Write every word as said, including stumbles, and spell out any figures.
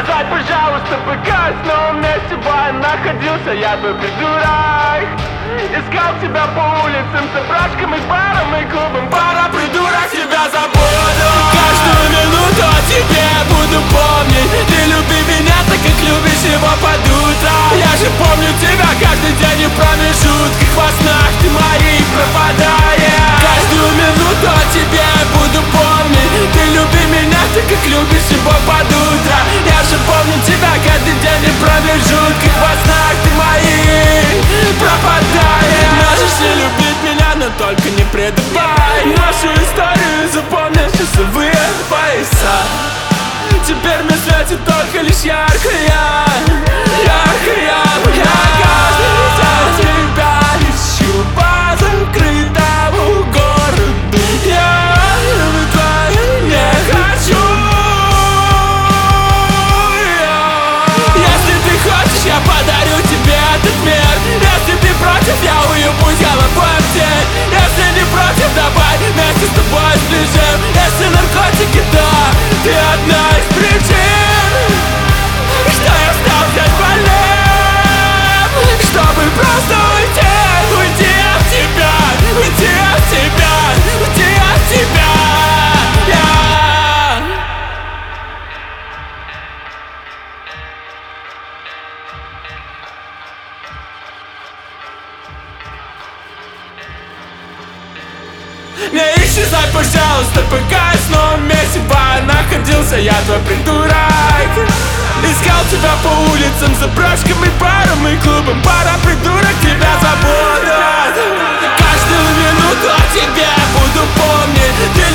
исчезай, пожалуйста, пока в новом месте бая находился я твой придурок. Искал тебя по улицам, собрачкам и барам и клубам. Пора, придурок, тебя забуду. Каждую минуту о тебе буду помнить. Ты люби меня так, как любишь его под утро. Я же помню тебя каждый день и в промежутках во снах ты моих пропадаешь. Каждую минуту о тебе буду помнить. Ты люби меня так, как любишь его под утро. Я же помню тебя каждый день и в промежутках во снах ты моих пропадаешь. Можешь не любить меня, но только не предавай. Нашу историю запомнишь часовые пояса. Теперь мне светит только лишь яркая, яркая. Я каждый день тебя ищу по закрытому городу. Я твоей не хочу. Если ты хочешь, я подарю тебе этот мир. Если ты против, я уебусь головой в тень. Если не против, давай вместе с тобой сближим. Если наркотики, то ты одна из причин, что я стал взять больным, чтобы просто уйти, уйти от тебя, уйти от тебя, уйти от тебя. Yeah. Не исчезай, пожалуйста, пока я снова в месте бая находился я твой придурок. Искал тебя по улицам, заброшкам и барам и клубам. Пора, придурок, тебя забуду. Каждую минуту о тебе буду помнить. Ты